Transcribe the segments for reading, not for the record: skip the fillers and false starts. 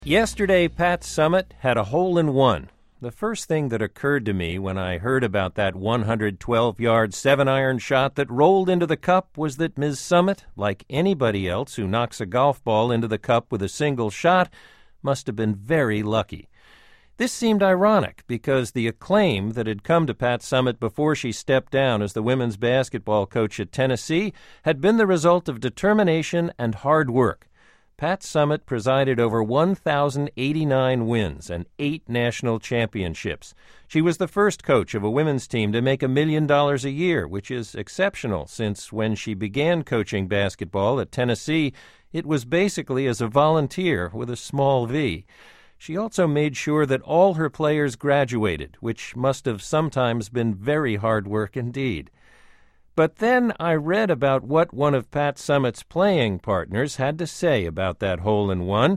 Yesterday, Pat Summitt had a hole-in-one. The first thing that occurred to me when I heard about that 112-yard 7-iron shot that rolled into the cup was that Ms. Summitt, like anybody else who knocks a golf ball into the cup with a single shot, must have been very lucky. This seemed ironic because the acclaim that had come to Pat Summitt before she stepped down as the women's basketball coach at Tennessee had been the result of determination and hard work. Pat Summitt presided over 1,089 wins and 8 national championships. She was the first coach of a women's team to make $1 million a year, which is exceptional since when she began coaching basketball at Tennessee, it was basically as a volunteer with a small V. She also made sure that all her players graduated, which must have sometimes been very hard work indeed. But then I read about what one of Pat Summitt's playing partners had to say about that hole-in-one.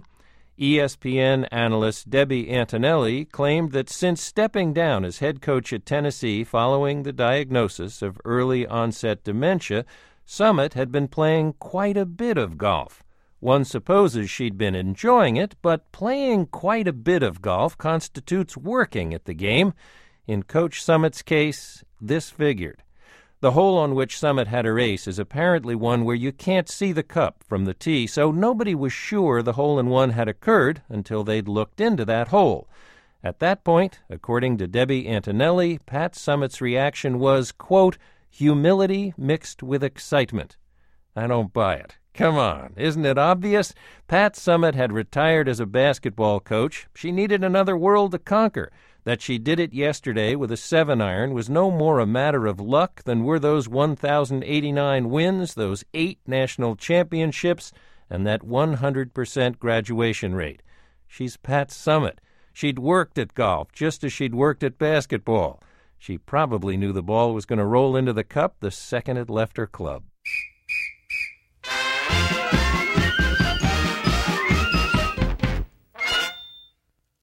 ESPN analyst Debbie Antonelli claimed that since stepping down as head coach at Tennessee following the diagnosis of early-onset dementia, Summitt had been playing quite a bit of golf. One supposes she'd been enjoying it, but playing quite a bit of golf constitutes working at the game. In Coach Summitt's case, this figured. The hole on which Summitt had her ace is apparently one where you can't see the cup from the tee, so nobody was sure the hole-in-one had occurred until they'd looked into that hole. At that point, according to Debbie Antonelli, Pat Summitt's reaction was, quote, humility mixed with excitement. I don't buy it. Come on, isn't it obvious? Pat Summitt had retired as a basketball coach. She needed another world to conquer. That she did it yesterday with a 7-iron was no more a matter of luck than were those 1,089 wins, those 8 national championships, and that 100% graduation rate. She's Pat Summitt. She'd worked at golf just as she'd worked at basketball. She probably knew the ball was going to roll into the cup the second it left her club.